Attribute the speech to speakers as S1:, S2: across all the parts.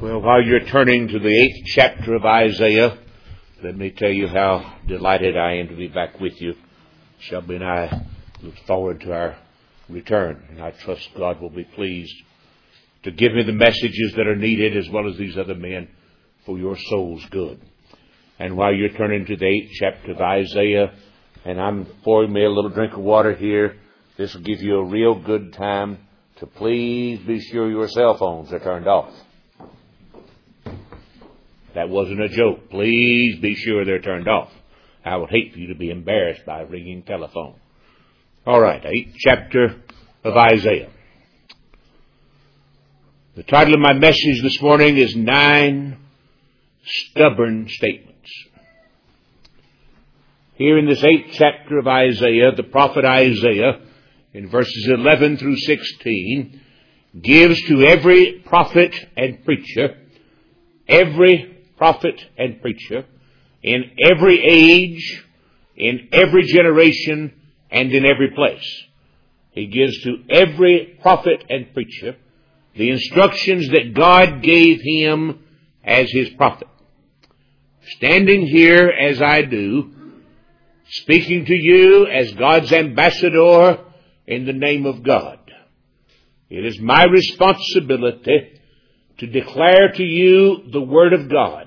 S1: Well, while you're turning to the 8th chapter of Isaiah, let me tell you how delighted I am to be back with you. Shelby and I look forward to our return, and I trust God will be pleased to give me the messages that are needed, as well as these other men, for your soul's good. And while you're turning to the 8th chapter of Isaiah, and I'm pouring me a little drink of water here, this will give you a real good time to please be sure your cell phones are turned off. That wasn't a joke. Please be sure they're turned off. I would hate for you to be embarrassed by a ringing telephone. All right, 8th chapter of Isaiah. The title of my message this morning is 9 Stubborn Statements. Here in this 8th chapter of Isaiah, the prophet Isaiah, in verses 11 through 16, gives to every prophet and preacher, in every age, in every generation, and in every place. He gives to every prophet and preacher the instructions that God gave him as his prophet. Standing here as I do, speaking to you as God's ambassador in the name of God, it is my responsibility to declare to you the Word of God,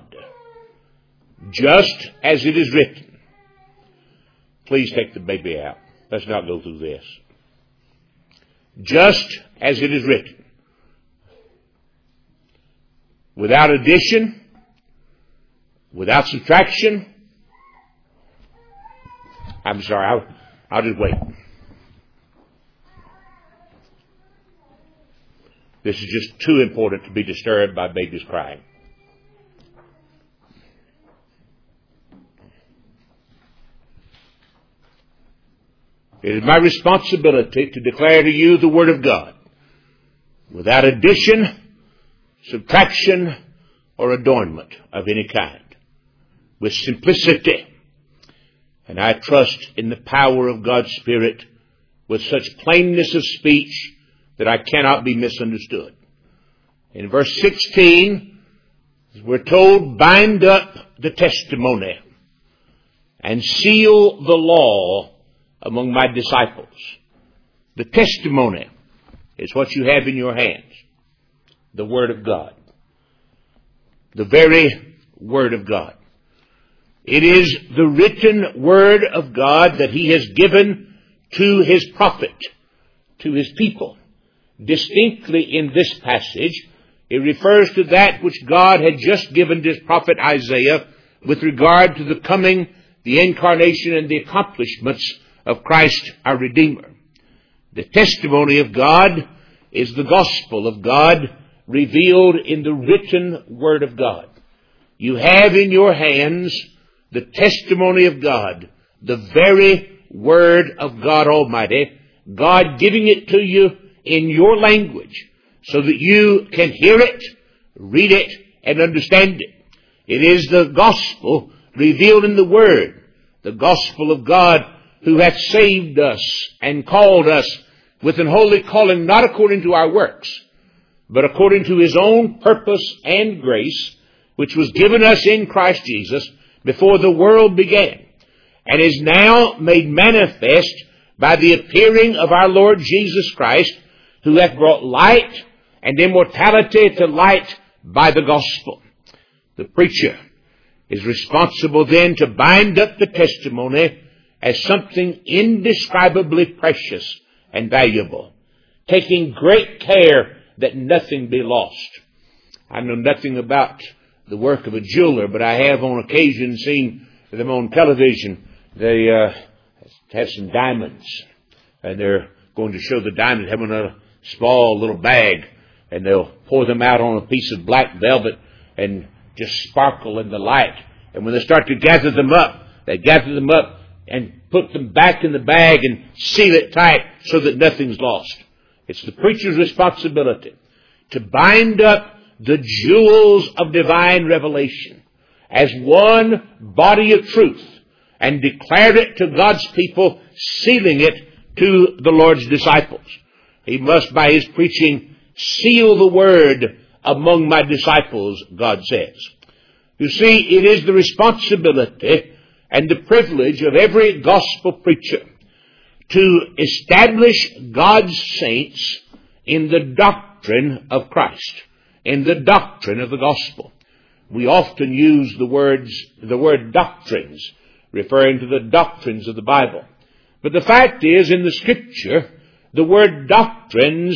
S1: just as it is written. Please take the baby out. Let's not go through this. Just as it is written. Without addition, without subtraction. I'm sorry, I'll just wait. This is just too important to be disturbed by babies crying. It is my responsibility to declare to you the Word of God without addition, subtraction, or adornment of any kind, with simplicity. And I trust in the power of God's Spirit with such plainness of speech that I cannot be misunderstood. In verse 16, we're told, bind up the testimony and seal the law among my disciples. The testimony is what you have in your hands. The Word of God. The very Word of God. It is the written Word of God that He has given to His prophet, to His people. Distinctly in this passage, it refers to that which God had just given to His prophet Isaiah with regard to the coming, the incarnation, and the accomplishments of Christ our Redeemer. The testimony of God is the gospel of God revealed in the written Word of God. You have in your hands the testimony of God, the very Word of God Almighty, God giving it to you in your language so that you can hear it, read it, and understand it. It is the gospel revealed in the Word, the gospel of God who hath saved us and called us with an holy calling, not according to our works, but according to His own purpose and grace, which was given us in Christ Jesus before the world began, and is now made manifest by the appearing of our Lord Jesus Christ, who hath brought light and immortality to light by the gospel. The preacher is responsible then to bind up the testimony as something indescribably precious and valuable, taking great care that nothing be lost. I know nothing about the work of a jeweler, but I have on occasion seen them on television. They have some diamonds, and they're going to show the diamonds having a small little bag, and they'll pour them out on a piece of black velvet and just sparkle in the light. And when they start to gather them up, they gather them up and put them back in the bag and seal it tight so that nothing's lost. It's the preacher's responsibility to bind up the jewels of divine revelation as one body of truth and declare it to God's people, sealing it to the Lord's disciples. He must, by his preaching, seal the word among my disciples, God says. You see, it is the responsibility and the privilege of every gospel preacher to establish God's saints in the doctrine of Christ, in the doctrine of the gospel. We often use the word doctrines, referring to the doctrines of the Bible. But the fact is, in the Scripture, the word doctrines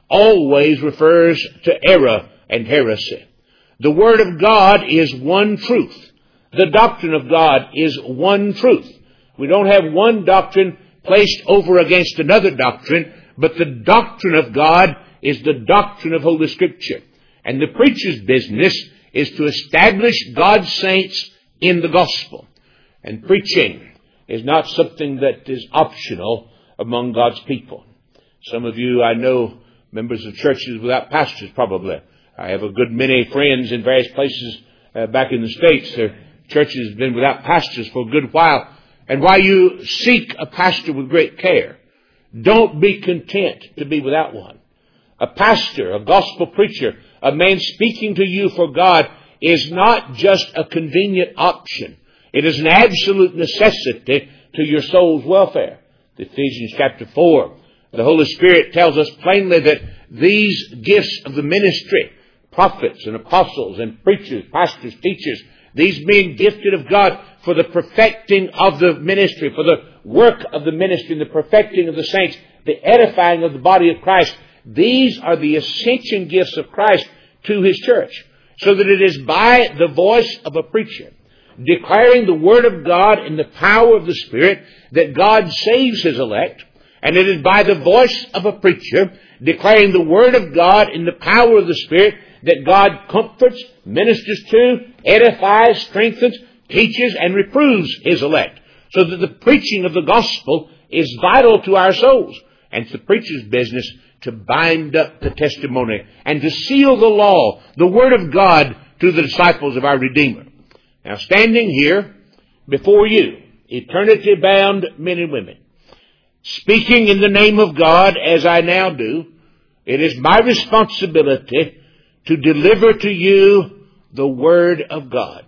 S1: always refers to error and heresy. The Word of God is one truth. The doctrine of God is one truth. We don't have one doctrine placed over against another doctrine, but the doctrine of God is the doctrine of Holy Scripture. And the preacher's business is to establish God's saints in the gospel. And preaching is not something that is optional among God's people. Some of you, I know, members of churches without pastors probably. I have a good many friends in various places back in the States. Their churches have been without pastors for a good while. And while you seek a pastor with great care, don't be content to be without one. A pastor, a gospel preacher, a man speaking to you for God is not just a convenient option. It is an absolute necessity to your soul's welfare. Ephesians chapter 4, the Holy Spirit tells us plainly that these gifts of the ministry, prophets and apostles and preachers, pastors, teachers, these being gifted of God for the perfecting of the ministry, for the work of the ministry, and the perfecting of the saints, the edifying of the body of Christ, these are the ascension gifts of Christ to His church. So that it is by the voice of a preacher, declaring the Word of God in the power of the Spirit, that God saves His elect. And it is by the voice of a preacher, declaring the Word of God in the power of the Spirit, that God comforts, ministers to, edifies, strengthens, teaches, and reproves His elect. So that the preaching of the gospel is vital to our souls. And it's the preacher's business to bind up the testimony and to seal the law, the Word of God, to the disciples of our Redeemer. Now, standing here before you, eternity-bound men and women, speaking in the name of God as I now do, it is my responsibility to deliver to you the Word of God.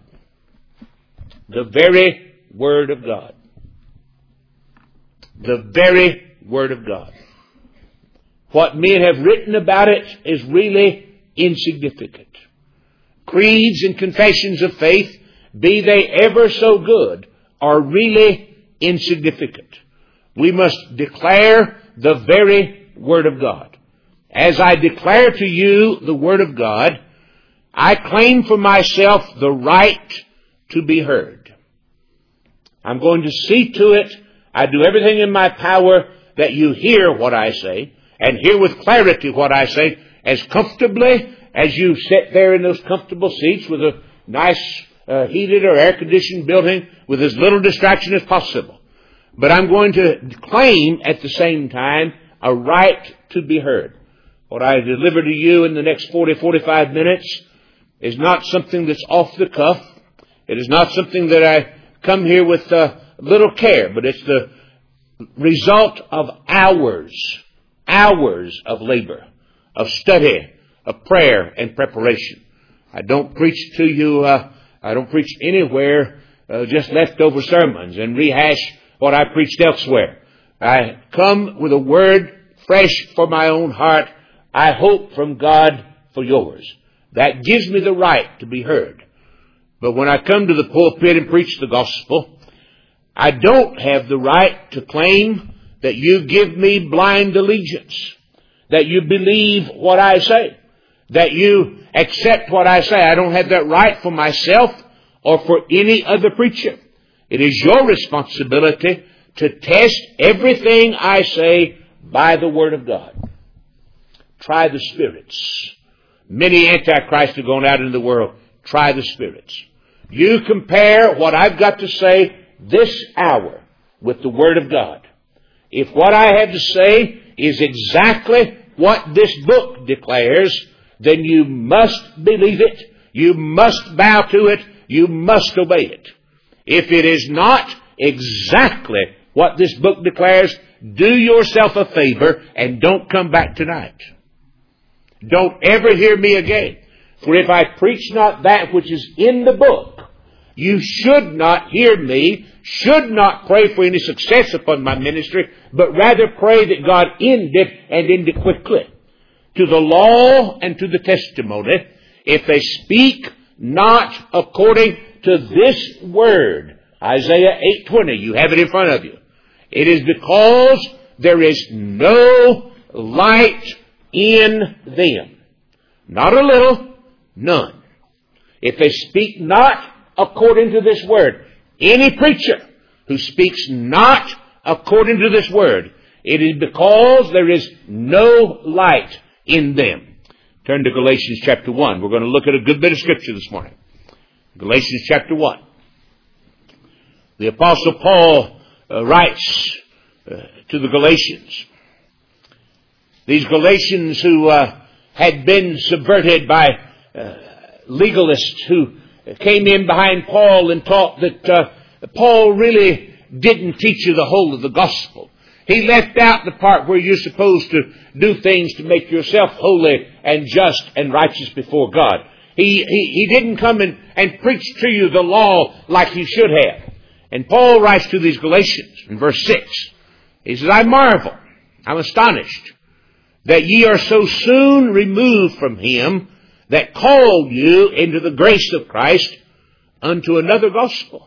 S1: The very Word of God. The very Word of God. What men have written about it is really insignificant. Creeds and confessions of faith, be they ever so good, are really insignificant. We must declare the very Word of God. As I declare to you the Word of God, I claim for myself the right to be heard. I'm going to see to it, I do everything in my power that you hear what I say, and hear with clarity what I say, as comfortably as you sit there in those comfortable seats with a nice heated or air-conditioned building with as little distraction as possible. But I'm going to claim at the same time a right to be heard. What I deliver to you in the next 45 minutes is not something that's off the cuff. It is not something that I come here with little care, but it's the result of hours of labor, of study, of prayer and preparation. I don't preach to you, I don't preach anywhere just leftover sermons and rehash what I preached elsewhere. I come with a word fresh for my own heart, I hope from God for yours. That gives me the right to be heard. But when I come to the pulpit and preach the gospel, I don't have the right to claim that you give me blind allegiance, that you believe what I say, that you accept what I say. I don't have that right for myself or for any other preacher. It is your responsibility to test everything I say by the Word of God. Try the spirits. Many antichrists have gone out into the world. Try the spirits. You compare what I've got to say this hour with the Word of God. If what I have to say is exactly what this book declares, then you must believe it. You must bow to it. You must obey it. If it is not exactly what this book declares, do yourself a favor and don't come back tonight. Don't ever hear me again. For if I preach not that which is in the book, you should not hear me, should not pray for any success upon my ministry, but rather pray that God end it, and end it quickly. To the law and to the testimony, if they speak not according to this word, Isaiah 8:20, you have it in front of you. It is because there is no light in them. Not a little, none. If they speak not according to this word, any preacher who speaks not according to this word, it is because there is no light in them. Turn to Galatians chapter 1. We're going to look at a good bit of scripture this morning. Galatians chapter 1. The Apostle Paul writes to the Galatians. These Galatians who had been subverted by legalists who came in behind Paul and taught that Paul really didn't teach you the whole of the gospel. He left out the part where you're supposed to do things to make yourself holy and just and righteous before God. He didn't come and preach to you the law like he should have. And Paul writes to these Galatians in verse 6. He says, I marvel, I'm astonished, that ye are so soon removed from him that called you into the grace of Christ unto another gospel.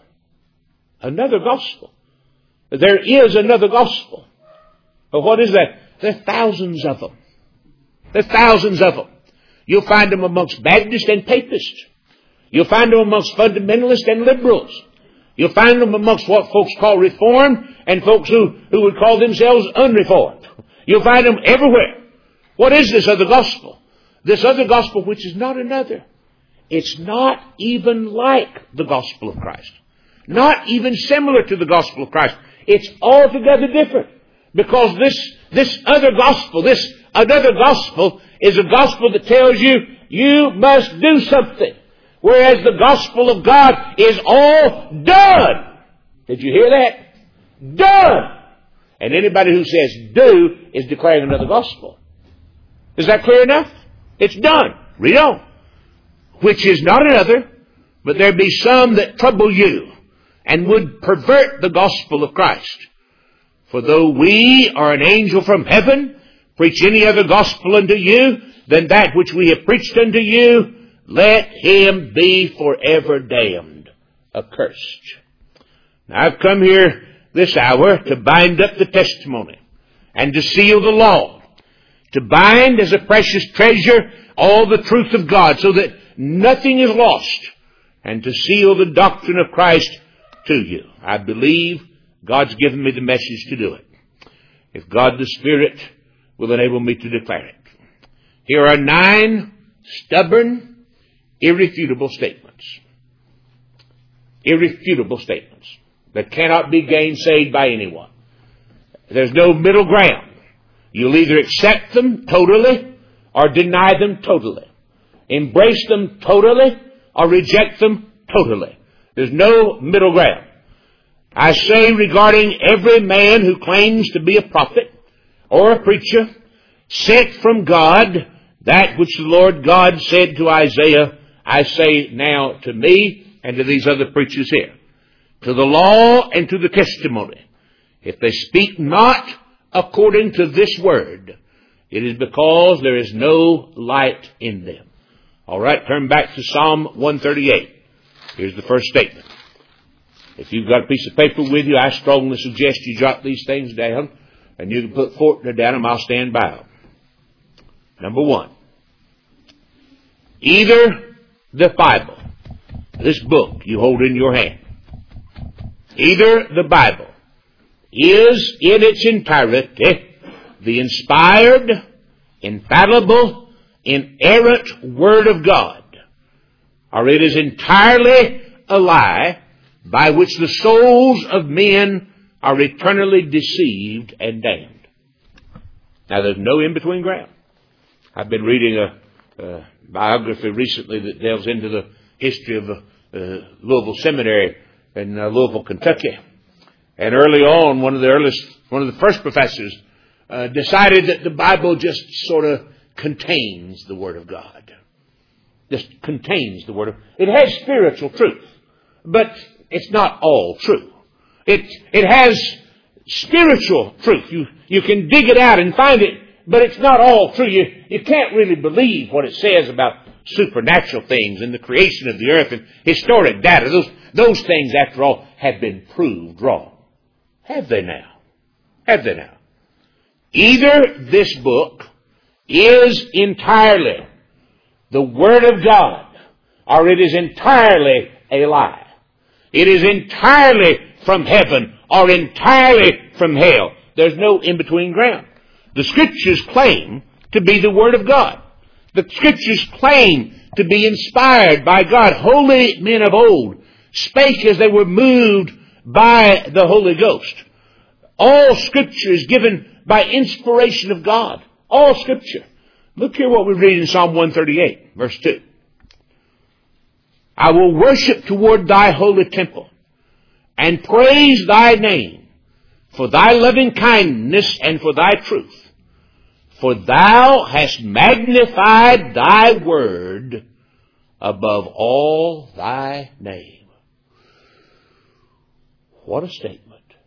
S1: Another gospel. There is another gospel. But what is that? There are thousands of them. There are thousands of them. You'll find them amongst Baptists and Papists. You'll find them amongst fundamentalists and liberals. You'll find them amongst what folks call Reformed and folks who would call themselves unreformed. You'll find them everywhere. What is this other gospel? This other gospel, which is not another. It's not even like the gospel of Christ. Not even similar to the gospel of Christ. It's altogether different. Because this other gospel, this another gospel, is a gospel that tells you, you must do something. Whereas the gospel of God is all done. Did you hear that? Done. And anybody who says do is declaring another gospel. Is that clear enough? It's done. Read on. Which is not another, but there be some that trouble you and would pervert the gospel of Christ. For though we or an angel from heaven preach any other gospel unto you than that which we have preached unto you, let him be forever damned, accursed. Now I've come here this hour to bind up the testimony and to seal the law, to bind as a precious treasure all the truth of God so that nothing is lost, and to seal the doctrine of Christ to you. I believe God's given me the message to do it. If God the Spirit will enable me to declare it. Here are 9 stubborn, irrefutable statements. Irrefutable statements that cannot be gainsaid by anyone. There's no middle ground. You'll either accept them totally or deny them totally. Embrace them totally or reject them totally. There's no middle ground. I say regarding every man who claims to be a prophet or a preacher sent from God, that which the Lord God said to Isaiah, I say now to me and to these other preachers here. To the law and to the testimony. If they speak not according to this word, it is because there is no light in them. All right, turn back to Psalm 138. Here's the first statement. If you've got a piece of paper with you, I strongly suggest you jot these things down, and you can put Fortner down and I'll stand by them. Number 1. Either the Bible, this book you hold in your hand, either the Bible is in its entirety the inspired, infallible, inerrant Word of God, or it is entirely a lie by which the souls of men are eternally deceived and damned. Now there's no in-between ground. I've been reading a biography recently that delves into the history of Louisville Seminary in Louisville, Kentucky. And early on, one of the first professors decided that the Bible just sort of contains the Word of God. This contains the Word of God. It has spiritual truth, but it's not all true. It has spiritual truth. You can dig it out and find it, but it's not all true. You can't really believe what it says about supernatural things and the creation of the earth and historic data. Those things, after all, have been proved wrong. Have they now? Have they now? Either this book is entirely the Word of God, or it is entirely a lie. It is entirely from heaven or entirely from hell. There's no in-between ground. The Scriptures claim to be the Word of God. The Scriptures claim to be inspired by God. Holy men of old spake as they were moved by the Holy Ghost. All Scripture is given by inspiration of God. All Scripture. Look here what we read in Psalm 138, verse 2. I will worship toward thy holy temple and praise thy name for thy loving kindness and for thy truth. For thou hast magnified thy word above all thy name. What a statement.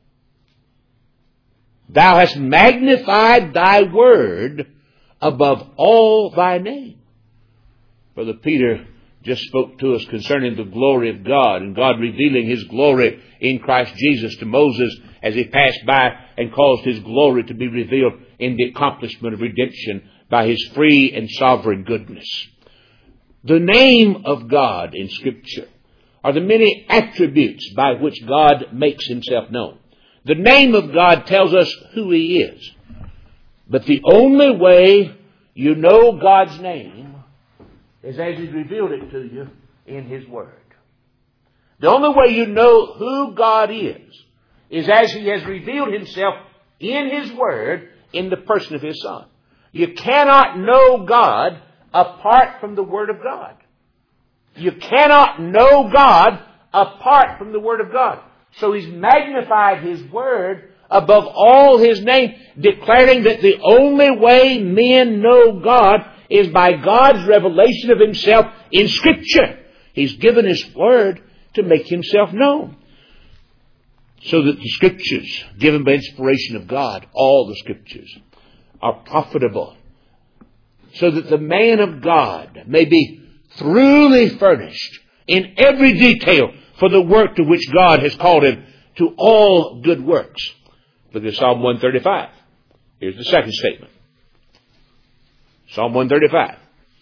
S1: Thou hast magnified thy word above all thy name. Brother Peter just spoke to us concerning the glory of God and God revealing His glory in Christ Jesus to Moses as he passed by and caused His glory to be revealed in the accomplishment of redemption by His free and sovereign goodness. The name of God in Scripture are the many attributes by which God makes Himself known. The name of God tells us who He is. But the only way you know God's name is as He's revealed it to you in His Word. The only way you know who God is as He has revealed Himself in His Word in the person of His Son. You cannot know God apart from the Word of God. You cannot know God apart from the Word of God. So He's magnified His Word above all His name, declaring that the only way men know God is by God's revelation of Himself in Scripture. He's given His Word to make Himself known. So that the Scriptures, given by inspiration of God, all the Scriptures, are profitable. So that the man of God may be thoroughly furnished in every detail for the work to which God has called him, to all good works. Look at Psalm 135. Here's the second statement. Psalm 135.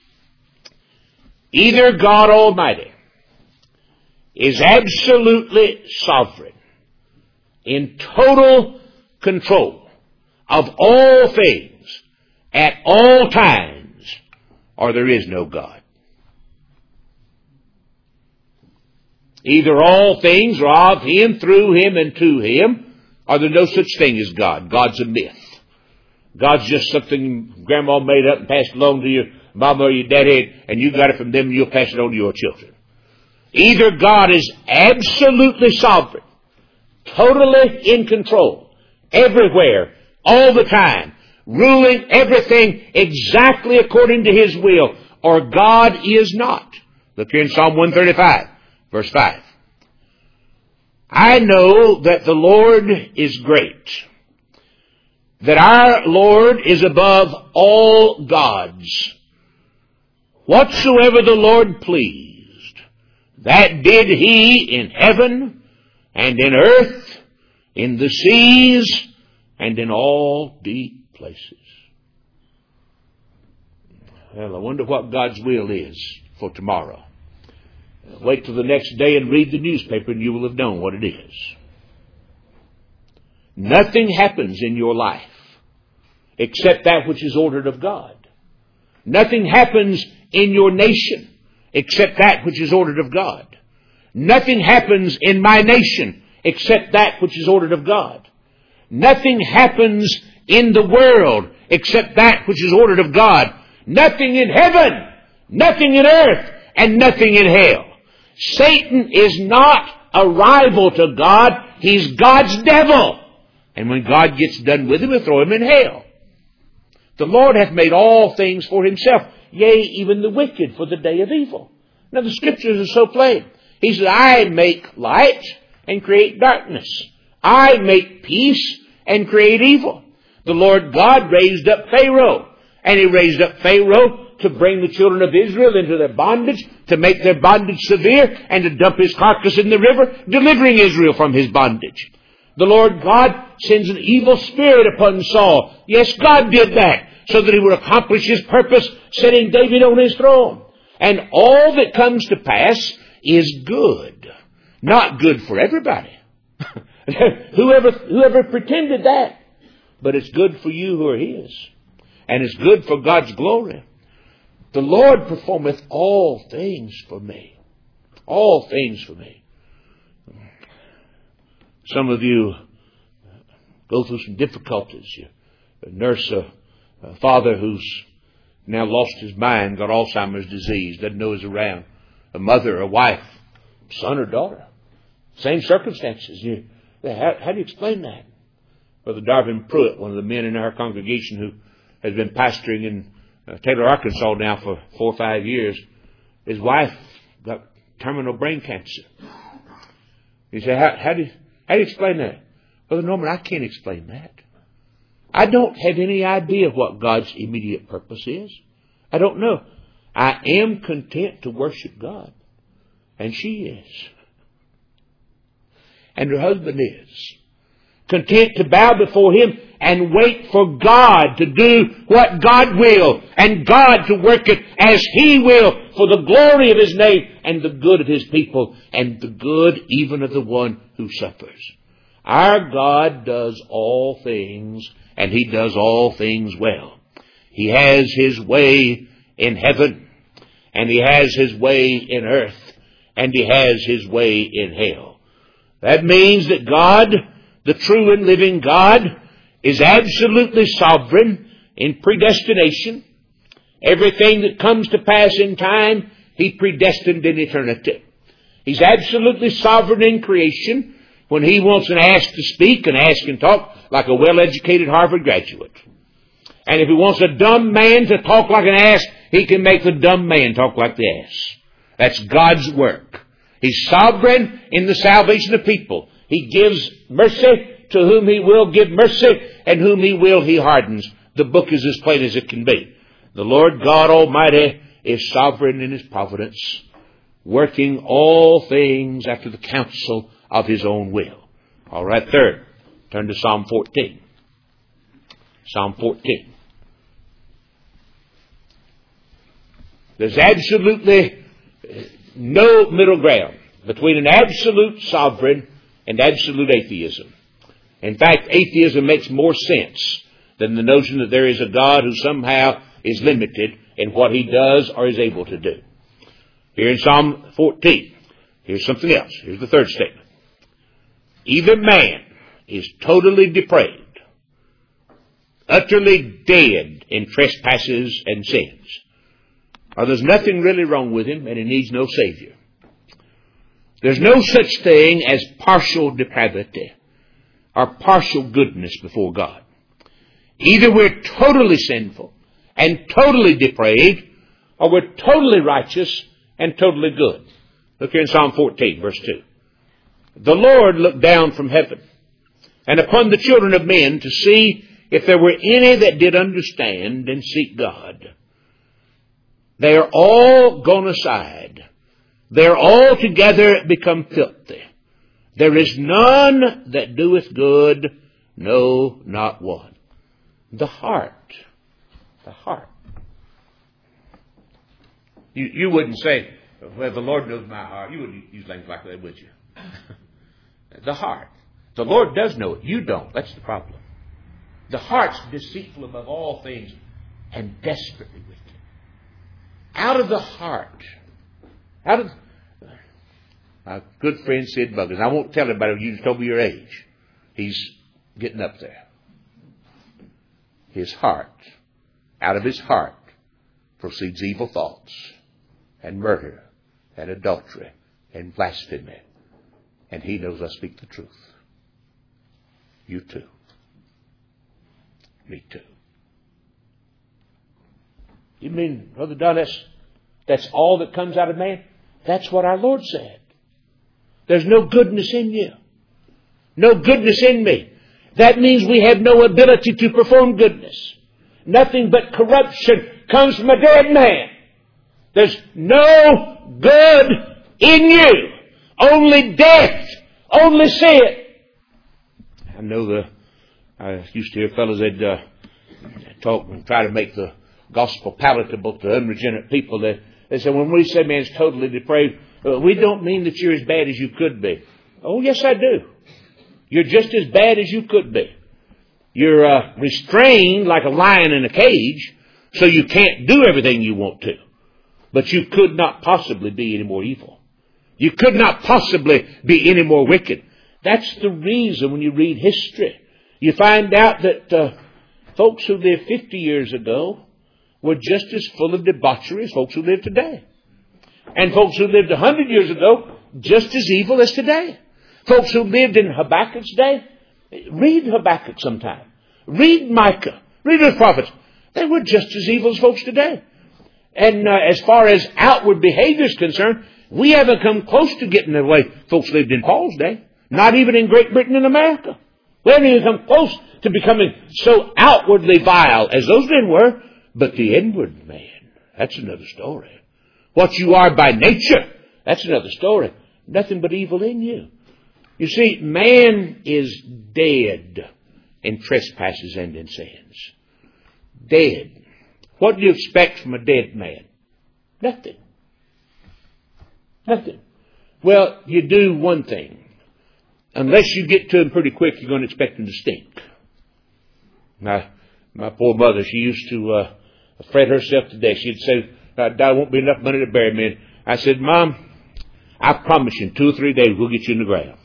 S1: Either God Almighty is absolutely sovereign, in total control of all things at all times, or there is no God. Either all things are of Him, through Him, and to Him, or there's no such thing as God. God's a myth. God's just something Grandma made up and passed along to your mama or your daddy, and you got it from them and you'll pass it on to your children. Either God is absolutely sovereign, totally in control, everywhere, all the time, ruling everything exactly according to His will, or God is not. Look here in Psalm 135, verse 5. I know that the Lord is great, that our Lord is above all gods. Whatsoever the Lord pleased, that did He in heaven and in earth, in the seas, and in all deep places. Well, I wonder what God's will is for tomorrow. Wait till the next day and read the newspaper and you will have known what it is. Nothing happens in your life except that which is ordered of God. Nothing happens in your nation except that which is ordered of God. Nothing happens in my nation except that which is ordered of God. Nothing happens in the world except that which is ordered of God. Nothing in heaven, nothing in earth, and nothing in hell. Satan is not a rival to God. He's God's devil. And when God gets done with him, he'll throw him in hell. The Lord hath made all things for Himself. yea, even the wicked for the day of evil. Now the Scriptures are so plain. He said, I make light and create darkness. I make peace and create evil. The Lord God raised up Pharaoh. And He raised up Pharaoh to bring the children of Israel into their bondage, to make their bondage severe, and to dump his carcass in the river, delivering Israel from his bondage. The Lord God sends an evil spirit upon Saul. Yes, God did that, so that He would accomplish His purpose, setting David on his throne. And all that comes to pass is good. Not good for everybody. Whoever pretended that. But it's good for you who are His. And it's good for God's glory. The Lord performeth all things for me. All things for me. Some of you go through some difficulties. You nurse a father who's now lost his mind, got Alzheimer's disease, doesn't know he's around. A mother, a wife, son or daughter. Same circumstances. How do you explain that? Brother Darvin Pruitt, one of the men in our congregation who has been pastoring in Taylor, Arkansas now for 4 or 5 years, his wife got terminal brain cancer. He said, how do you explain that? Brother Norman, I can't explain that. I don't have any idea what God's immediate purpose is. I don't know. I am content to worship God. And she is. And her husband is. Content to bow before Him and wait for God to do what God will, and God to work it as He will for the glory of His name and the good of His people and the good even of the one who suffers. Our God does all things, and He does all things well. He has His way in heaven, and He has His way in earth, and He has His way in hell. That means that God, the true and living God, is absolutely sovereign in predestination. Everything that comes to pass in time, He predestined in eternity. He's absolutely sovereign in creation when He wants an ass to speak, an ass can talk like a well-educated Harvard graduate. And if He wants a dumb man to talk like an ass, He can make the dumb man talk like the ass. That's God's work. He's sovereign in the salvation of people. He gives mercy to whom He will give mercy, and whom He will He hardens. The book is as plain as it can be. The Lord God Almighty is sovereign in His providence, working all things after the counsel of His own will. All right, third, turn to Psalm 14. Psalm 14. There's absolutely no middle ground between an absolute sovereign and absolute atheism. In fact, atheism makes more sense than the notion that there is a God who somehow is limited in what He does or is able to do. Here in Psalm 14, here's something else. Here's the third statement. Either man is totally depraved, utterly dead in trespasses and sins, or there's nothing really wrong with him and he needs no Savior. There's no such thing as partial depravity or partial goodness before God. Either we're totally sinful and totally depraved, or we're totally righteous and totally good. Look here in Psalm 14, verse 2. The Lord looked down from heaven and upon the children of men to see if there were any that did understand and seek God. They are all gone aside. They are all together become filthy. There is none that doeth good, no, not one. The heart. The heart. You wouldn't say, well, the Lord knows my heart. You wouldn't use language like that, would you? The heart. The Lord does know it. You don't. That's the problem. The heart's deceitful above all things and desperately wicked. Out of the heart. My good friend Sid Buggins. I won't tell anybody, you just told me your age. He's getting up there. His heart. Out of his heart proceeds evil thoughts and murder and adultery and blasphemy. And he knows I speak the truth. You too. Me too. You mean, Brother Don, that's all that comes out of man? That's what our Lord said. There's no goodness in you. No goodness in me. That means we have no ability to perform goodness. Nothing but corruption comes from a dead man. There's no good in you. Only death. Only sin. I used to hear fellows that talk and try to make the gospel palatable to unregenerate people. They say, when we say man's totally depraved, we don't mean that you're as bad as you could be. Oh, yes, I do. You're just as bad as you could be. You're restrained like a lion in a cage, so you can't do everything you want to. But you could not possibly be any more evil. You could not possibly be any more wicked. That's the reason when you read history, you find out that folks who lived 50 years ago were just as full of debauchery as folks who live today. And folks who lived 100 years ago, just as evil as today. Folks who lived in Habakkuk's day, read Habakkuk sometime. Read Micah. Read those prophets. They were just as evil as folks today. And as far as outward behavior is concerned, we haven't come close to getting the way folks lived in Paul's day. Not even in Great Britain and America. We haven't even come close to becoming so outwardly vile as those men were. But the inward man, that's another story. What you are by nature, that's another story. Nothing but evil in you. You see, man is dead in trespasses and in sins. Dead. What do you expect from a dead man? Nothing. Nothing. Well, you do one thing. Unless you get to him pretty quick, you're going to expect him to stink. Now, my poor mother, she used to fret herself to death. She'd say, there won't be enough money to bury me. I said, Mom, I promise you in 2 or 3 days we'll get you in the ground.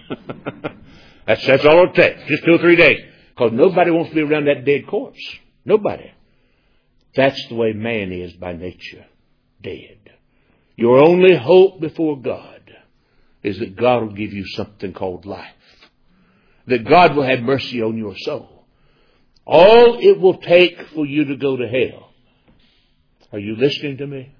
S1: That's all it'll take. Just 2 or 3 days. Because nobody wants to be around that dead corpse. Nobody. That's the way man is by nature. Dead. Your only hope before God is that God will give you something called life. That God will have mercy on your soul. All it will take for you to go to hell. Are you listening to me?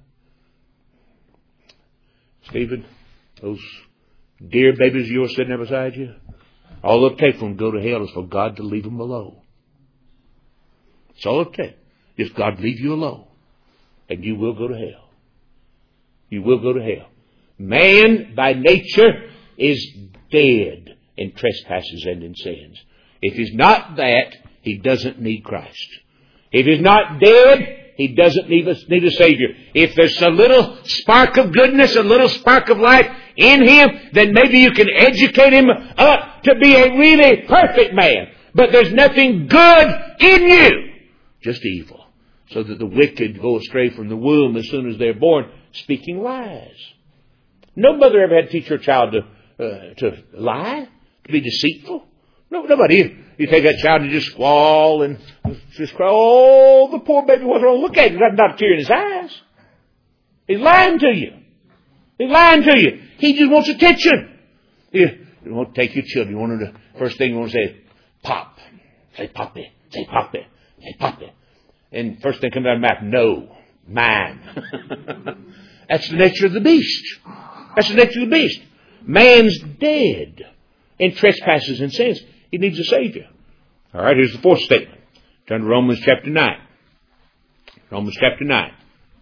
S1: Stephen, those dear babies of yours sitting there beside you, all it'll take for them to go to hell is for God to leave them alone. That's all it'll take. Just God leave you alone. And you will go to hell. You will go to hell. Man, by nature, is dead in trespasses and in sins. If he's not that, he doesn't need Christ. If he's not dead, he doesn't need a Savior. If there's a little spark of goodness, a little spark of life in him, then maybe you can educate him up to be a really perfect man. But there's nothing good in you. Just evil. So that the wicked go astray from the womb as soon as they're born, speaking lies. No mother ever had to teach her child to lie, to be deceitful. No, nobody. You take that child and just squall and just cry, oh, the poor baby, what's wrong? Look at him. There's not a tear in his eyes. He's lying to you. He's lying to you. He just wants attention. You want to take your children. You want them to, first thing you want to say is, pop. Say poppy. Say poppy. Say poppy. And first thing comes out of the mouth, no. Mine. That's the nature of the beast. That's the nature of the beast. Man's dead in trespasses and sins. He needs a Savior. All right, here's the fourth statement. Turn to Romans chapter 9. Romans chapter 9.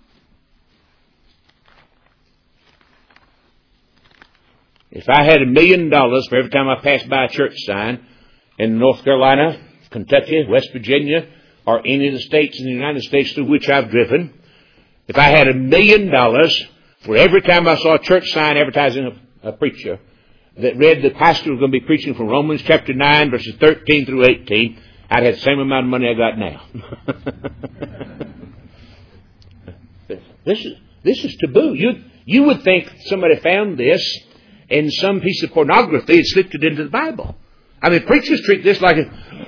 S1: If I had $1 million for every time I passed by a church sign in North Carolina, Kentucky, West Virginia, or any of the states in the United States through which I've driven, if I had $1 million for every time I saw a church sign advertising a preacher that read the pastor was going to be preaching from Romans chapter 9 verses 13 through 18, I'd have the same amount of money I got now. This is taboo. You would think somebody found this in some piece of pornography and slipped it into the Bible. I mean, preachers treat this like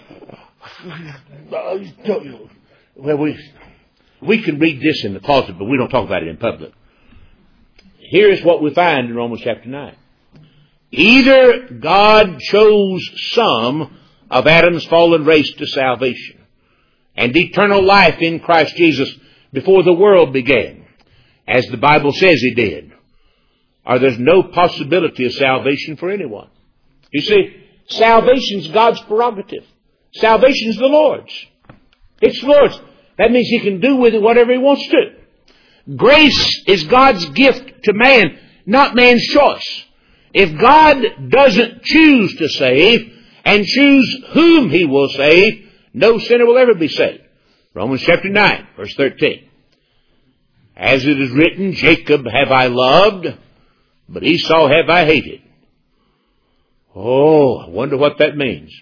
S1: well, we can read this in the closet, but we don't talk about it in public. Here is what we find in Romans chapter 9. Either God chose some of Adam's fallen race to salvation and eternal life in Christ Jesus before the world began, as the Bible says He did, or there's no possibility of salvation for anyone. You see, salvation's God's prerogative. Salvation's the Lord's. It's the Lord's. That means He can do with it whatever He wants to. Grace is God's gift to man, not man's choice. If God doesn't choose to save and choose whom He will save, no sinner will ever be saved. Romans chapter 9, verse 13. As it is written, Jacob have I loved, but Esau have I hated. Oh, I wonder what that means.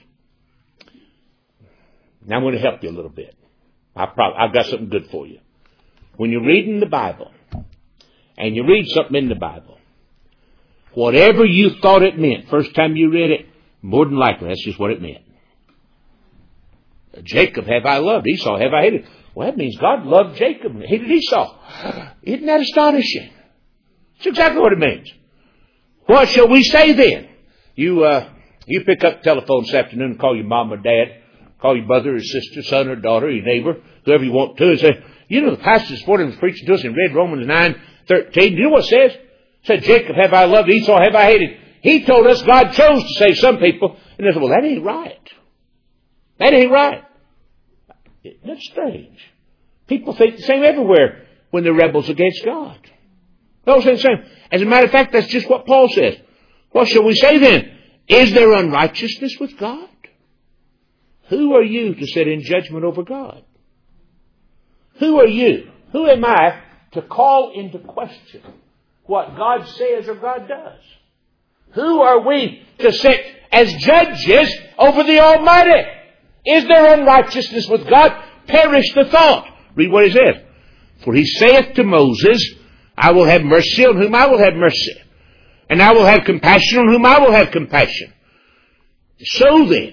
S1: Now I'm going to help you a little bit. I've got something good for you. When you're reading the Bible, and you read something in the Bible, whatever you thought it meant first time you read it, more than likely that's just what it meant. Jacob have I loved, Esau have I hated. Well, that means God loved Jacob and hated Esau. Isn't that astonishing? That's exactly what it means. What shall we say then? You pick up the telephone this afternoon and call your mom or dad, call your brother or sister, son or daughter, your neighbor, whoever you want to, and say, you know, the pastor this morning was preaching to us and read Romans 9:13. Do you know what it says? It said, Jacob have I loved, Esau have I hated. He told us God chose to save some people. And they said, well, that ain't right. That ain't right. That's strange. People think the same everywhere when they're rebels against God. They all say the same. As a matter of fact, that's just what Paul says. What shall we say then? Is there unrighteousness with God? Who are you to sit in judgment over God? Who are you? Who am I to call into question what God says or God does? Who are we to sit as judges over the Almighty? Is there unrighteousness with God? Perish the thought. Read what He said. For He saith to Moses, I will have mercy on whom I will have mercy, and I will have compassion on whom I will have compassion. So then,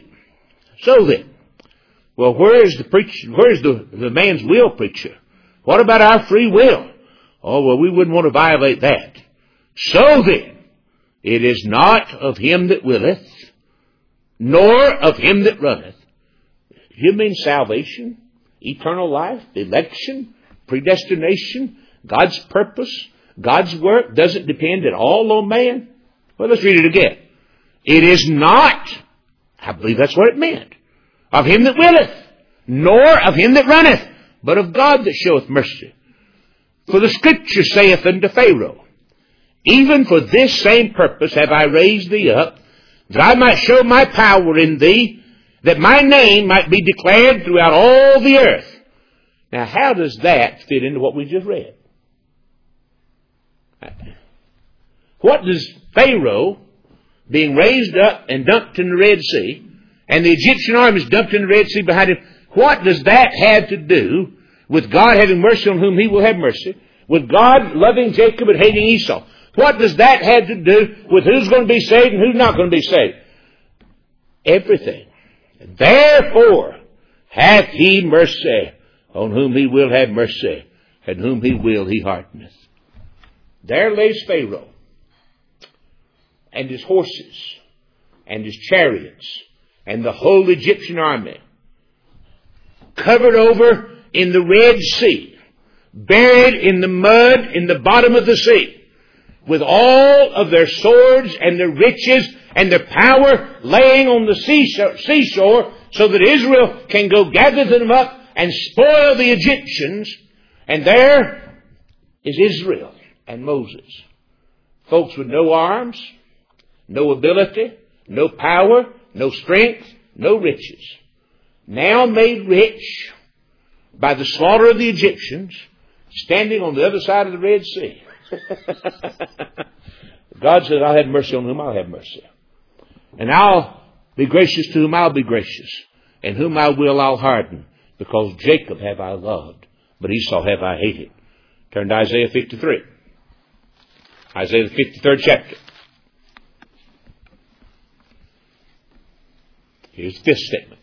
S1: well, where is the preacher? Where is the man's will, preacher? What about our free will? Oh, well, we wouldn't want to violate that. So then, it is not of him that willeth, nor of him that runneth. You mean salvation, eternal life, election, predestination, God's purpose, God's work doesn't depend at all on man? Well, let's read it again. It is not, I believe that's what it meant, of him that willeth, nor of him that runneth, but of God that showeth mercy. For the Scripture saith unto Pharaoh, even for this same purpose have I raised thee up, that I might show my power in thee, that my name might be declared throughout all the earth. Now, how does that fit into what we just read? What does Pharaoh being raised up and dumped in the Red Sea, and the Egyptian armies dumped in the Red Sea behind him, what does that have to do with God having mercy on whom He will have mercy, with God loving Jacob and hating Esau? What does that have to do with who's going to be saved and who's not going to be saved? Everything. Therefore hath He mercy on whom He will have mercy, and whom He will He hardeneth. There lays Pharaoh, and his horses, and his chariots, and the whole Egyptian army, covered over in the Red Sea, buried in the mud in the bottom of the sea, with all of their swords and their riches and their power laying on the seashore, so that Israel can go gather them up and spoil the Egyptians. And there is Israel and Moses. Folks with no arms, no ability, no power, no strength, no riches. Now made rich by the slaughter of the Egyptians, standing on the other side of the Red Sea. God says, I'll have mercy on whom I'll have mercy. And I'll be gracious to whom I'll be gracious. And whom I will I'll harden. Because Jacob have I loved, but Esau have I hated. Turn to Isaiah 53. Isaiah the 53rd chapter. Here's the fifth statement.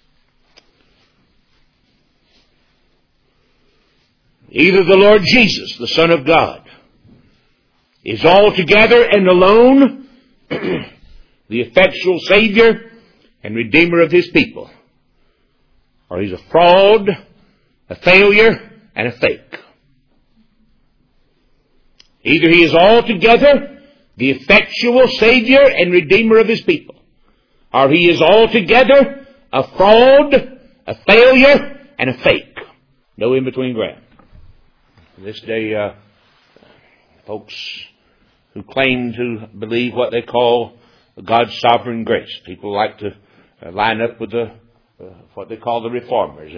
S1: Either the Lord Jesus, the Son of God, is altogether and alone the effectual Savior and Redeemer of His people, or He's a fraud, a failure, and a fake. Either He is altogether the effectual Savior and Redeemer of His people, or He is altogether a fraud, a failure, and a fake. No in-between ground. This day, folks who claim to believe what they call God's sovereign grace. People like to line up with what they call the reformers,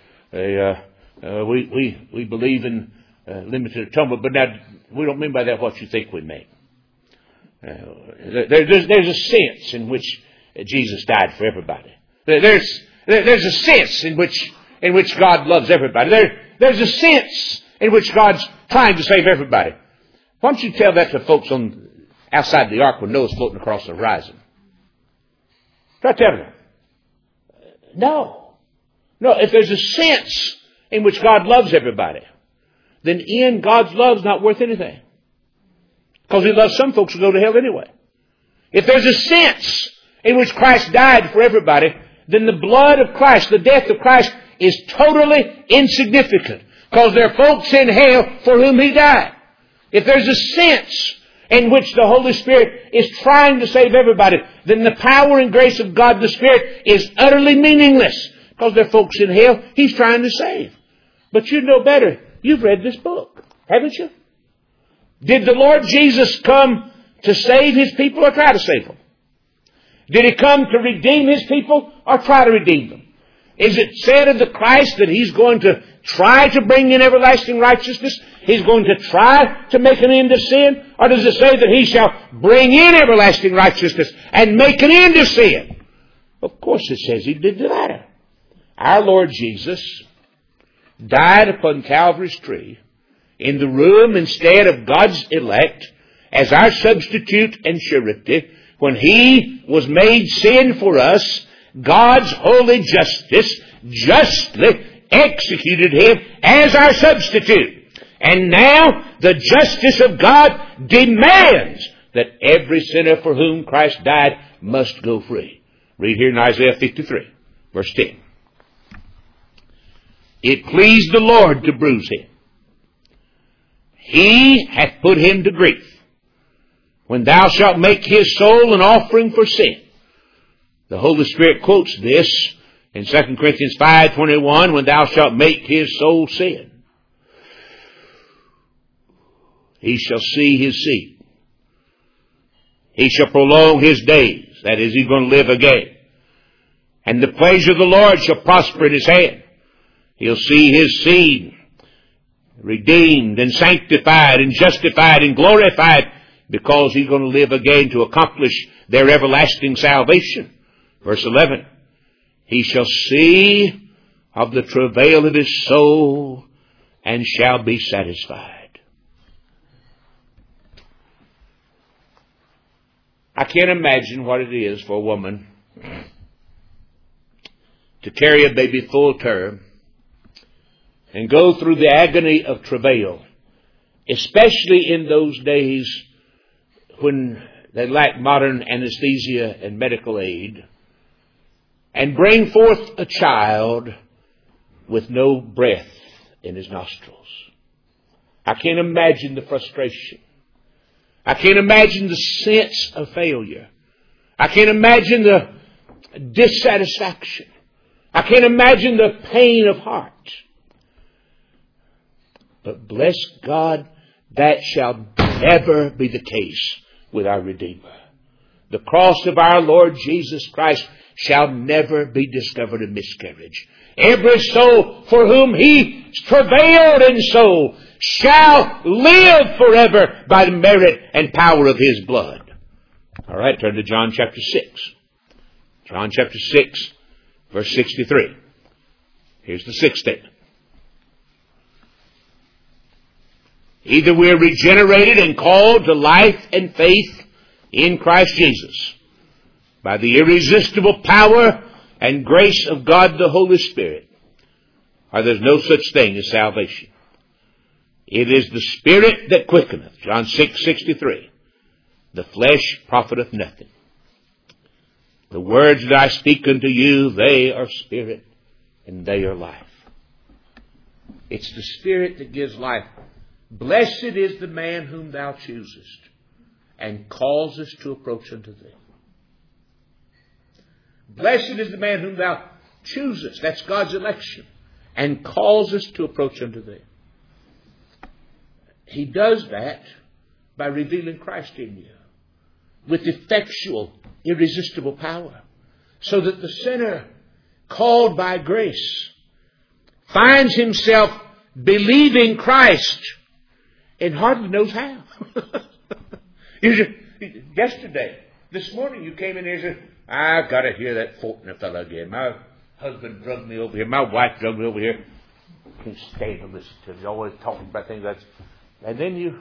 S1: and we believe in limited atonement, but now we don't mean by that what you think we mean. There's a sense in which Jesus died for everybody. There's a sense in which God loves everybody. There's a sense in which God's trying to save everybody. Why don't you tell that to folks outside the ark with Noah's floating across the horizon? Try telling them. No. If there's a sense in which God loves everybody, then in God's love's not worth anything. Because He loves some folks who go to hell anyway. If there's a sense in which Christ died for everybody, then the blood of Christ, the death of Christ, is totally insignificant. Because there are folks in hell for whom He died. If there's a sense in which the Holy Spirit is trying to save everybody, then the power and grace of God the Spirit is utterly meaningless. Because there are folks in hell He's trying to save. But you know better. You've read this book, haven't you? Did the Lord Jesus come to save His people or try to save them? Did He come to redeem His people or try to redeem them? Is it said of the Christ that He's going to try to bring in everlasting righteousness? He's going to try to make an end of sin? Or does it say that He shall bring in everlasting righteousness and make an end of sin? Of course it says He did the latter. Our Lord Jesus died upon Calvary's tree in the room instead of God's elect as our substitute and surety. When He was made sin for us, God's holy justice justly executed Him as our substitute. And now the justice of God demands that every sinner for whom Christ died must go free. Read here in Isaiah 53, verse 10. It pleased the Lord to bruise Him. He hath put Him to grief. When thou shalt make His soul an offering for sin. The Holy Spirit quotes this in 2 Corinthians 5:21, when thou shalt make His soul sin. He shall see His seed. He shall prolong His days. That is, He's going to live again. And the pleasure of the Lord shall prosper in His hand. He'll see His seed redeemed and sanctified and justified and glorified, because He's going to live again to accomplish their everlasting salvation. Verse 11, He shall see of the travail of His soul and shall be satisfied. I can't imagine what it is for a woman to carry a baby full term and go through the agony of travail, especially in those days when they lacked modern anesthesia and medical aid, and bring forth a child with no breath in his nostrils. I can't imagine the frustration. I can't imagine the sense of failure. I can't imagine the dissatisfaction. I can't imagine the pain of heart. But bless God, that shall never be the case with our Redeemer. The cross of our Lord Jesus Christ shall never be discovered a miscarriage. Every soul for whom He travailed in soul shall live forever by the merit and power of His blood. All right, turn to John chapter 6. John chapter 6, verse 63. Here's the sixth statement. Either we are regenerated and called to life and faith in Christ Jesus by the irresistible power and grace of God the Holy Spirit, or there's no such thing as salvation. It is the Spirit that quickeneth. John 6:63. The flesh profiteth nothing. The words that I speak unto you, they are spirit and they are life. It's the Spirit that gives life. Blessed is the man whom thou choosest and causest to approach unto thee. Blessed is the man whom thou choosest. That's God's election. And causest to approach unto thee. He does that by revealing Christ in you with effectual, irresistible power, so that the sinner called by grace finds himself believing Christ and hardly knows how. Yesterday, this morning you came in here and said, I've got to hear that Fortner fellow again. My husband drugged me over here. My wife drugged me over here. I can't stand to listen to him. He's always talking about things like that. And then you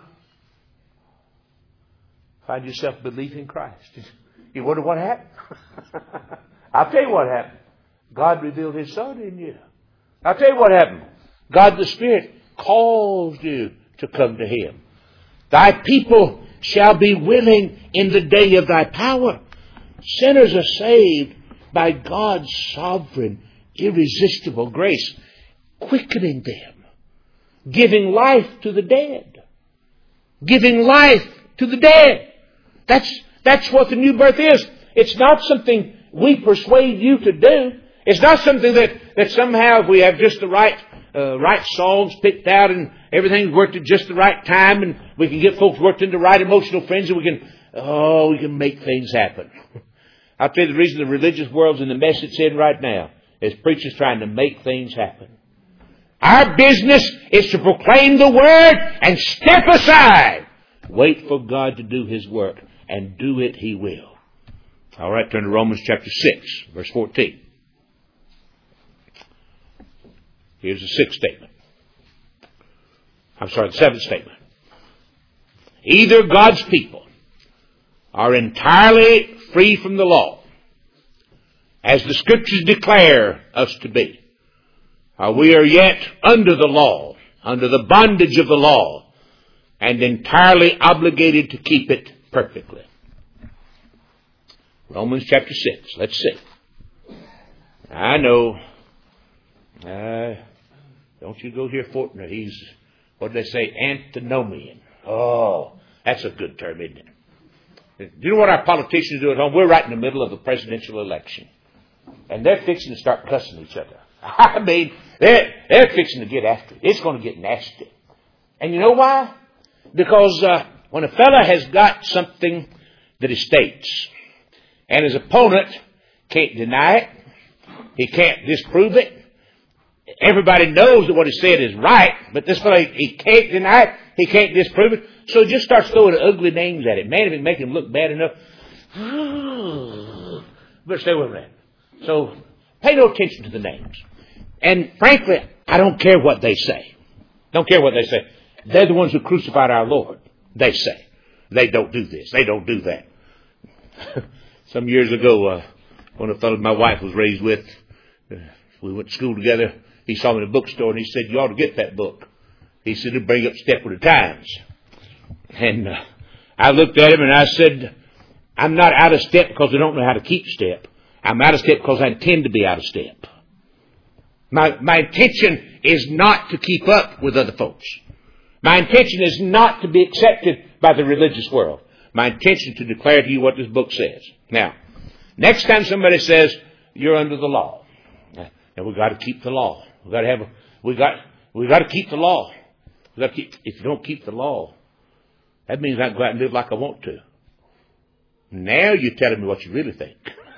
S1: find yourself believing Christ. You wonder what happened? I'll tell you what happened. God revealed His Son in you. I'll tell you what happened. God the Spirit caused you to come to Him. Thy people shall be willing in the day of thy power. Sinners are saved by God's sovereign, irresistible grace, quickening them, giving life to the dead. Giving life to the dead. That's what the new birth is. It's not something we persuade you to do. It's not something that somehow we have just the right songs picked out and everything's worked at just the right time and we can get folks worked into right emotional friends and we can make things happen. I'll tell you the reason the religious world's in the mess it's in right now is preachers trying to make things happen. Our business is to proclaim the Word and step aside. Wait for God to do His work, and do it He will. All right, turn to Romans chapter 6, verse 14. Here's the seventh statement. Either God's people are entirely free from the law, as the Scriptures declare us to be, or we are yet under the law, under the bondage of the law, and entirely obligated to keep it perfectly. Romans chapter 6. Let's see. I know. Don't you go here, Fortner. He's, what do they say, antinomian. Oh, that's a good term, isn't it? Do you know what our politicians do at home? We're right in the middle of the presidential election. And they're fixing to start cussing each other. I mean, they're fixing to get after it. It's going to get nasty. And you know why? Because when a fella has got something that he states, and his opponent can't deny it, he can't disprove it, everybody knows that what he said is right, but this fellow, he can't deny it, he can't disprove it, so he just starts throwing ugly names at it. Man, if it make him look bad enough, but stay with that. So, pay no attention to the names. And frankly, I don't care what they say. Don't care what they say. They're the ones who crucified our Lord. They say. They don't do this. They don't do that. Some years ago, one of the fellows my wife was raised with, we went to school together. He saw me in a bookstore and he said, you ought to get that book. He said, it'll bring up Step with the Times. And I looked at him and I said, I'm not out of step because I don't know how to keep step. I'm out of step because I intend to be out of step. My intention is not to keep up with other folks. My intention is not to be accepted by the religious world. My intention is to declare to you what this book says. Now, next time somebody says you're under the law, and we've got to keep the law. We've got to keep the law. If you don't keep the law, that means I can go out and live like I want to. Now you're telling me what you really think.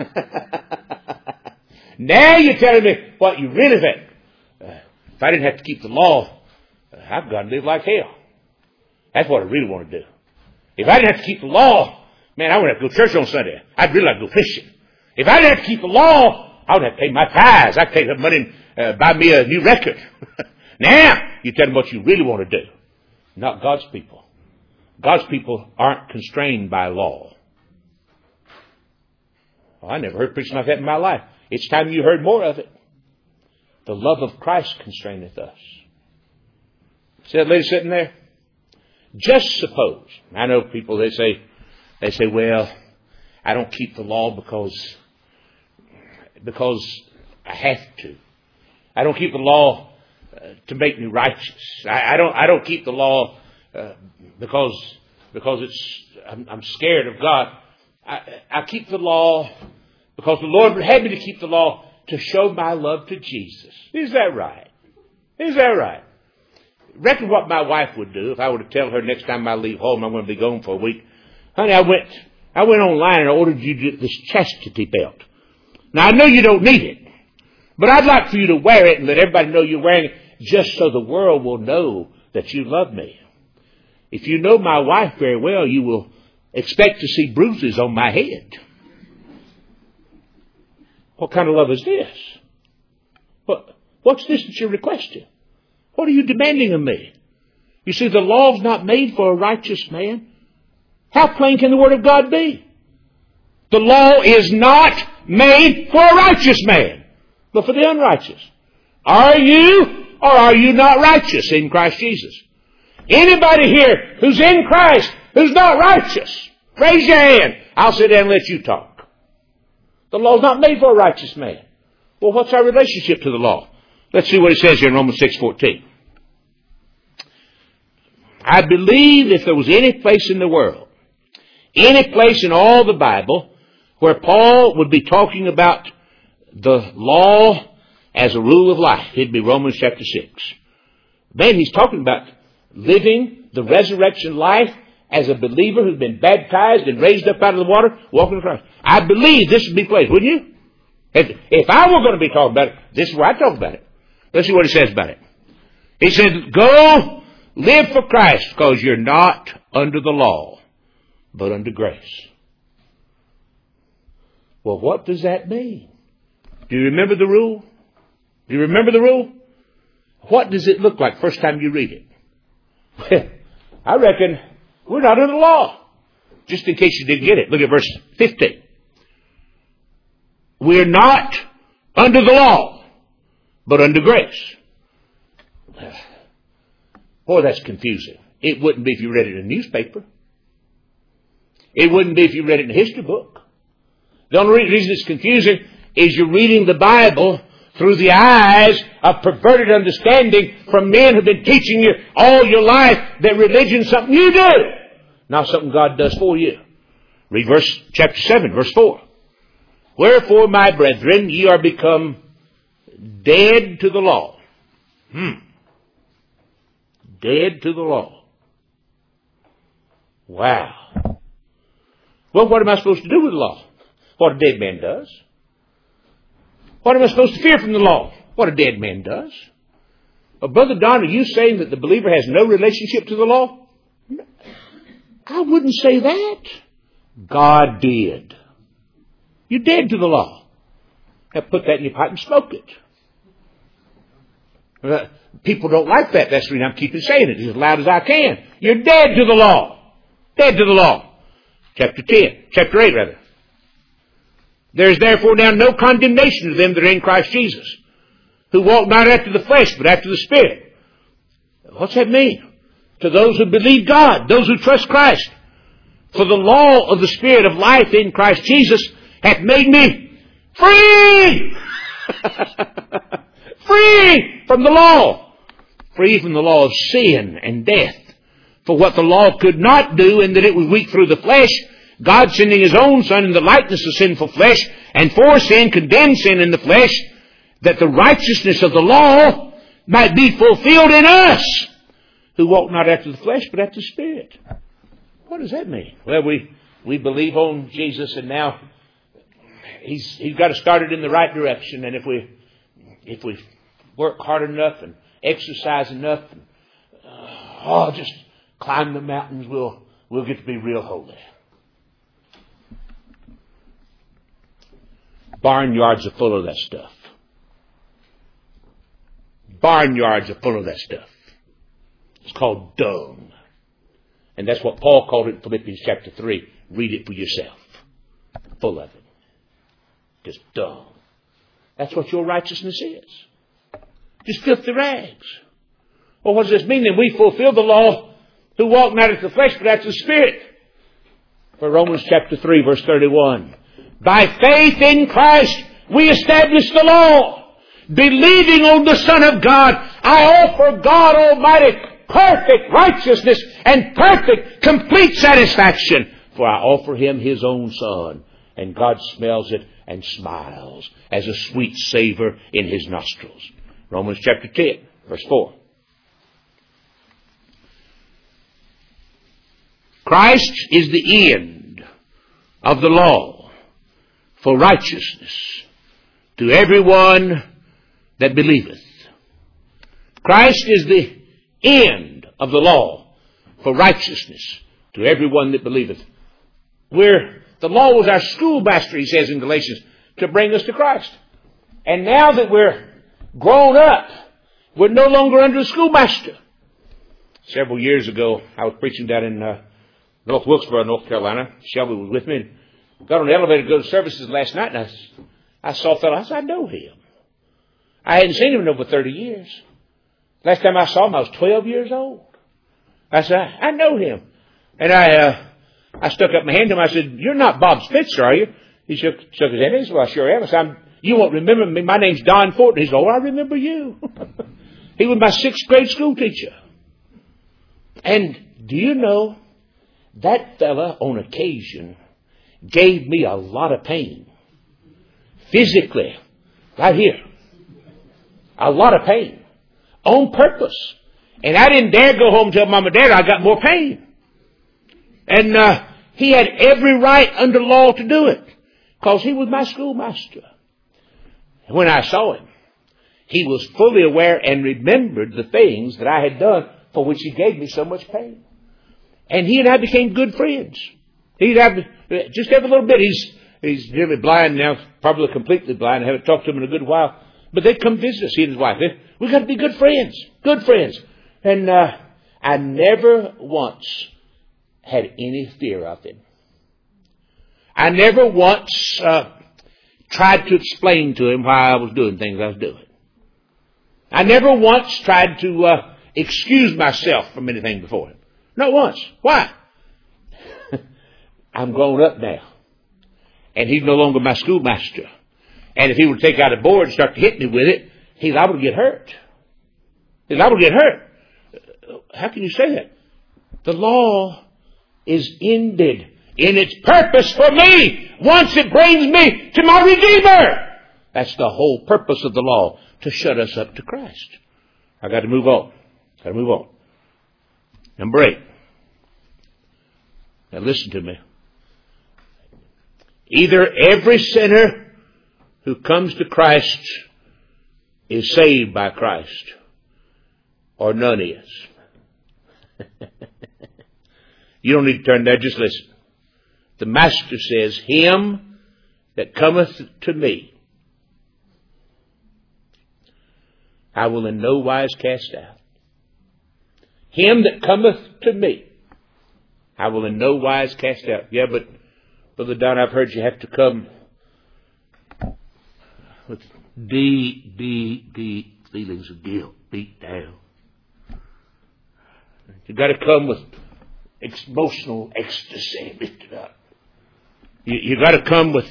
S1: Now you're telling me what you really think. If I didn't have to keep the law, I've got to live like hell. That's what I really want to do. If I didn't have to keep the law, man, I wouldn't have to go to church on Sunday. I'd really like to go fishing. If I didn't have to keep the law, I would have to pay my tithes. I'd take the money and buy me a new record. Now, you tell them what you really want to do. Not God's people. God's people aren't constrained by law. Oh, I never heard preaching like that in my life. It's time you heard more of it. The love of Christ constraineth us. See that lady sitting there? Just suppose. I know people, they say, well, I don't keep the law because I have to. I don't keep the law to make me righteous. I don't keep the law because I'm scared of God. I keep the law because the Lord had me to keep the law to show my love to Jesus. Is that right? Is that right? Reckon what my wife would do if I were to tell her next time I leave home I'm going to be gone for a week. Honey, I went online and I ordered you this chastity belt. Now I know you don't need it, but I'd like for you to wear it and let everybody know you're wearing it just so the world will know that you love me. If you know my wife very well, you will expect to see bruises on my head. What kind of love is this? What's this that you're requesting? What are you demanding of me? You see, the law's not made for a righteous man. How plain can the Word of God be? The law is not made for a righteous man, but for the unrighteous. Are you or are you not righteous in Christ Jesus? Anybody here who's in Christ who's not righteous, raise your hand. I'll sit down and let you talk. The law's not made for a righteous man. Well, what's our relationship to the law? Let's see what it says here in Romans 6:14. I believe if there was any place in the world, any place in all the Bible where Paul would be talking about the law as a rule of life, it'd be Romans chapter 6. Man, he's talking about living the resurrection life as a believer who's been baptized and raised up out of the water, walking in Christ. I believe this would be placed, wouldn't you? If I were going to be talking about it, this is where I talk about it. Let's see what he says about it. He said, go live for Christ because you're not under the law, but under grace. Well, what does that mean? Do you remember the rule? Do you remember the rule? What does it look like first time you read it? Well, I reckon we're not under the law. Just in case you didn't get it, look at verse 15. We're not under the law, but under grace. Boy, that's confusing. It wouldn't be if you read it in a newspaper. It wouldn't be if you read it in a history book. The only reason it's confusing is you're reading the Bible through the eyes of perverted understanding from men who've been teaching you all your life that religion's something you do, not something God does for you. Read chapter 7, verse 4. Wherefore, my brethren, ye are become dead to the law. Dead to the law. Wow. Well, what am I supposed to do with the law? What a dead man does. What am I supposed to fear from the law? What a dead man does. Well, Brother Don, are you saying that the believer has no relationship to the law? I wouldn't say that. God did. You're dead to the law. Now put that in your pipe and smoke it. People don't like that. That's the reason I'm keeping saying it as loud as I can. You're dead to the law. Dead to the law. Chapter 8 rather. There is therefore now no condemnation to them that are in Christ Jesus, who walk not after the flesh, but after the Spirit. What's that mean? To those who believe God, those who trust Christ. For the law of the Spirit of life in Christ Jesus hath made me free! Free from the law. Free from the law of sin and death. For what the law could not do, in that it was weak through the flesh, God sending His own Son in the likeness of sinful flesh, and for sin condemned sin in the flesh, that the righteousness of the law might be fulfilled in us, who walk not after the flesh, but after the Spirit. What does that mean? Well, we believe on Jesus, and now He's got us started in the right direction, and if we work hard enough and exercise enough, and, just climb the mountains, we'll get to be real holy. Barnyards are full of that stuff. Barnyards are full of that stuff. It's called dung. And that's what Paul called it in Philippians chapter 3. Read it for yourself. Full of it. Just dung. That's what your righteousness is. Just filthy rags. Well, what does this mean? Then we fulfill the law who walk not after the flesh, but after the Spirit. For Romans chapter 3, verse 31. By faith in Christ, we establish the law. Believing on the Son of God, I offer God Almighty perfect righteousness and perfect, complete satisfaction. For I offer Him His own Son. And God smells it and smiles as a sweet savor in His nostrils. Romans chapter 10, verse 4. Christ is the end of the law for righteousness to everyone that believeth. Christ is the end of the law for righteousness to everyone that believeth. The law was our schoolmaster, he says in Galatians, to bring us to Christ. And now that we're grown up, we're no longer under the schoolmaster. Several years ago, I was preaching down in North Wilkesboro, North Carolina. Shelby was with me. And got on the elevator to go to services last night, and I saw a fellow. I said, I know him. I hadn't seen him in over 30 years. Last time I saw him, I was 12 years old. I said, I know him. And I stuck up my hand to him. I said, you're not Bob Spitzer, are you? He shook his head. He said, well, I sure am. I said, you won't remember me. My name's Don Fortin. He said, oh, I remember you. He was my 6th grade school teacher. And do you know, that fella on occasion gave me a lot of pain. Physically. Right here. A lot of pain. On purpose. And I didn't dare go home and tell Mom and Dad I got more pain. And he had every right under law to do it. Because he was my schoolmaster. When I saw him, he was fully aware and remembered the things that I had done for which he gave me so much pain. And he and I became good friends. He'd have just every little bit. He's nearly blind now, probably completely blind. I haven't talked to him in a good while. But they'd come visit us, he and his wife. We've got to be good friends. Good friends. And I never once had any fear of him. I never once tried to explain to him why I was doing things I was doing. I never once tried to excuse myself from anything before him. Not once. Why? I'm grown up now. And he's no longer my schoolmaster. And if he would take out a board and start to hit me with it, he's liable to get hurt. He's liable to get hurt. How can you say that? The law is ended in its purpose for me once it brings me to my Redeemer. That's the whole purpose of the law, to shut us up to Christ. I got to move on. Got to move on. Number 8. Now listen to me. Either every sinner who comes to Christ is saved by Christ, or none is. You don't need to turn there, just listen. The Master says, him that cometh to me, I will in no wise cast out. Him that cometh to me, I will in no wise cast out. Yeah, but Brother Don, I've heard you have to come with deep feelings of guilt, beat down. You've got to come with emotional ecstasy lifted up. You've got to come with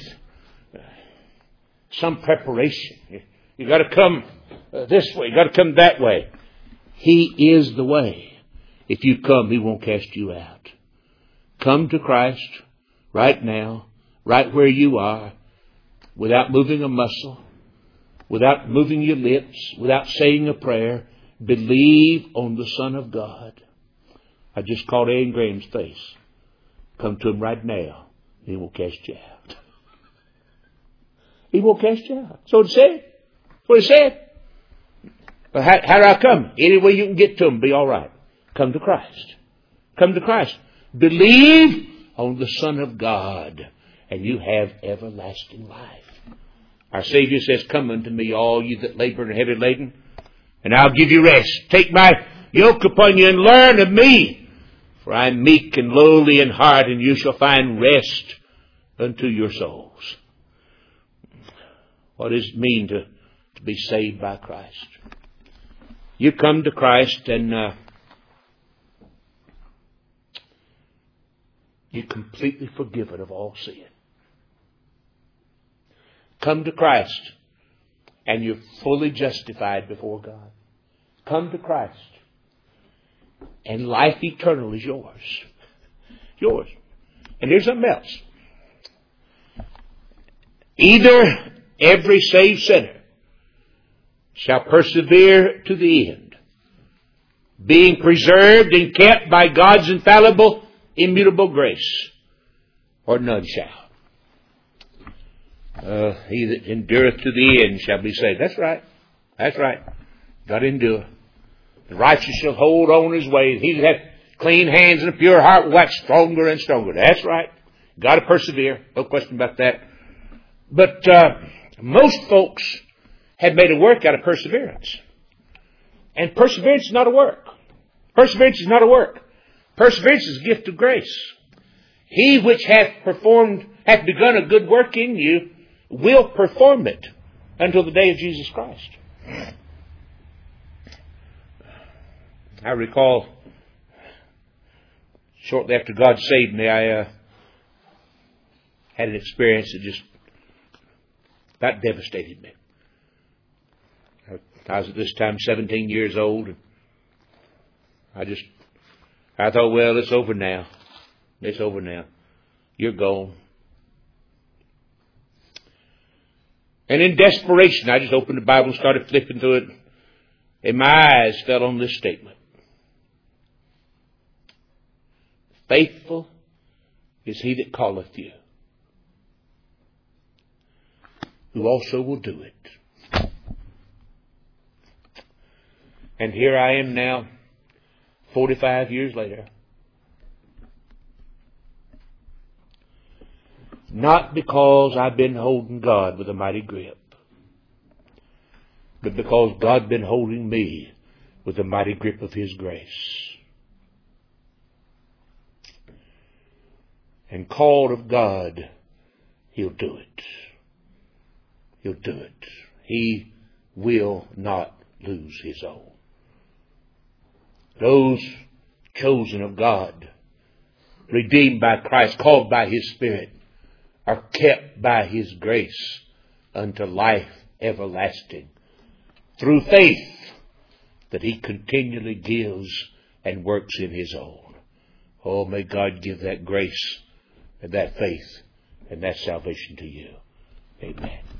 S1: some preparation. You've got to come this way. You've got to come that way. He is the way. If you come, He won't cast you out. Come to Christ right now, right where you are, without moving a muscle, without moving your lips, without saying a prayer. Believe on the Son of God. I just caught Aaron Graham's face. Come to Him right now. He won't cast you out. He won't cast you out. So it said. That's what He said. But how do I come? Any way you can get to Him, be all right. Come to Christ. Come to Christ. Believe on the Son of God, and you have everlasting life. Our Savior says, come unto me, all you that labor and are heavy laden, and I'll give you rest. Take my yoke upon you and learn of me, for I am meek and lowly in heart, and you shall find rest unto your souls. What does it mean to be saved by Christ? You come to Christ and you're completely forgiven of all sin. Come to Christ and you're fully justified before God. come to Christ, and life eternal is yours. Yours. And here's something else. Either every saved sinner shall persevere to the end, being preserved and kept by God's infallible, immutable grace, or none shall. He that endureth to the end shall be saved. That's right. That's right. Got to endure. The righteous shall hold on his way. He that hath clean hands and a pure heart will wax stronger and stronger. That's right. Got to persevere. No question about that. But most folks have made a work out of perseverance. And perseverance is not a work. Perseverance is not a work. Perseverance is a gift of grace. He which hath begun a good work in you will perform it until the day of Jesus Christ. I recall shortly after God saved me, I had an experience that just about devastated me. I was at this time 17 years old. And I thought, well, it's over now. It's over now. You're gone. And in desperation, I just opened the Bible and started flipping through it. And my eyes fell on this statement. Faithful is he that calleth you, who also will do it. And here I am now, 45 years later. Not because I've been holding God with a mighty grip, but because God's been holding me with a mighty grip of His grace. And called of God, He'll do it. He'll do it. He will not lose His own. Those chosen of God, redeemed by Christ, called by His Spirit, are kept by His grace unto life everlasting through faith that He continually gives and works in His own. Oh, may God give that grace and that faith and that salvation to you. Amen.